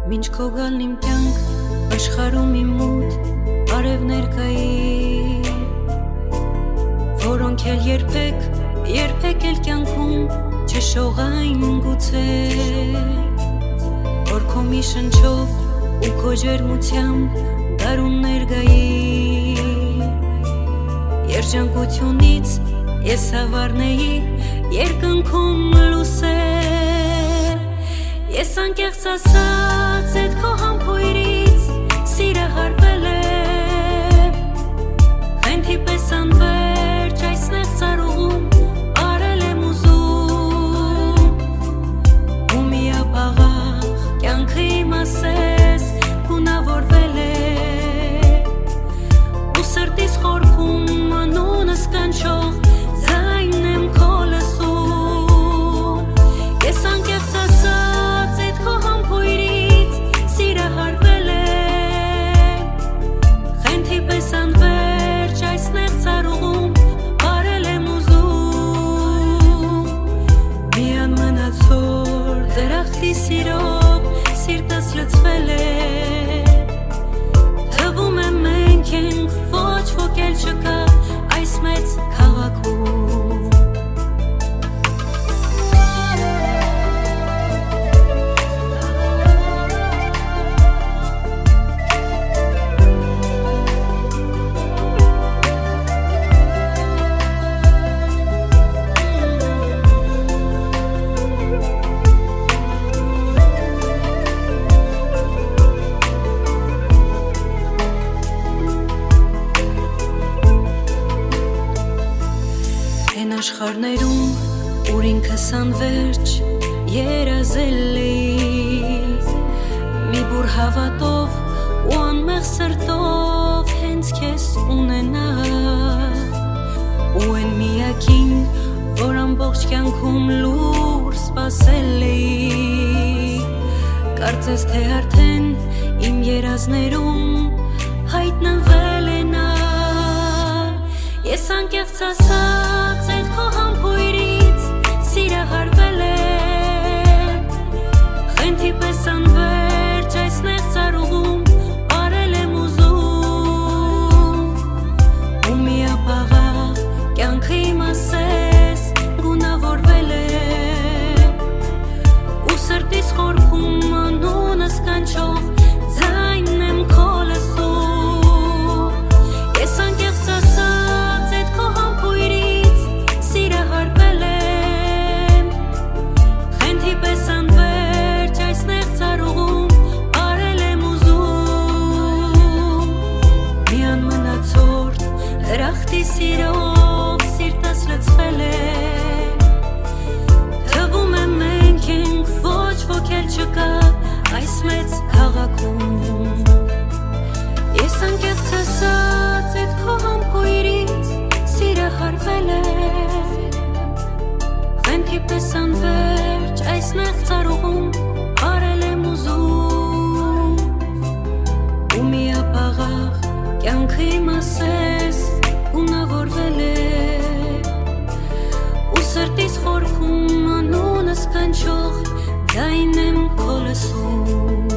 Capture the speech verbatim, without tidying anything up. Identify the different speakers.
Speaker 1: Մինչ քո գալն իմ կյանք աշխարհում իմ մութ արևներ կային, որոնք էլ երբեք, երբեք էլ կյանքում չշողային գուցե, որ քո մի շնչով ու քո ջերմությամբ դարուններ գային, երջանկությունից ես ավառնեի երկնքում լուսեր, ես անկեղծ ասած էդ քո համբույրից սիրը հարվել է, խենթի պես անվերջ այս նեղ ծառուղում արել եմ ուզում, ու միապաղաղ կյանքը իմ ասես գունավորվել է, ու սրտիս խորքում անունս կանչող ձայնն եմ քո լսում, ես անկեղծ ասած էդ քո համբույրից սիրը հարվել է, խենթի պես անվերջ այս նեղ ծառուղում արել եմ ուզում, մի անմնացոր դրախտի սիրով սիրտս լցվել է, թվում է մենք ենք, ոչ ոք էլ չկա այս մեծ քաղաքում, աշխարհներում ուր ինքս անվերջ երազել էի, մի բուր հավատով ու անմեղ սրտով հենց քեզ ունենա, ու այն միակին, որ ամբողջ կյանքում լուր սպասել էի, կարծես թե արդեն իմ երազներում հայտնվել է նա, ես անկեղծ ասած էդ քո համբույրից սիրը հարվել է, խենթի պես անվերջ այս նեղ ծառուղում արել եմ ուզում, ու միապաղաղ կյանքը իմ ասես գունավորվել է, ու սրտիս խորքում անունս կանչող ձայնն եմ քո լսում, ես անկեղծ ասած էդ քո համբույրից սիրը հարվել է, խենթի պես անվերջ այս նեղ ծառուղում արել եմ ուզում, մի անմնացորդ դրախտի սիրով սիրտս լցվել է, թվում է մենք ենք, ոչ ոք էլ չկա այս մեծ քաղաքում, ես անկեղծ ասած էդ քո համբույրից սիրը հարվել է, խենթի պես անվերջ այս նեղ ծառուղում արել եմ ուզում, ու միապաղաղ կյանքը իմ ասես գունավորվել է, ու սրտիս խորքում անունս կանչող ձայնն եմ քո լսում,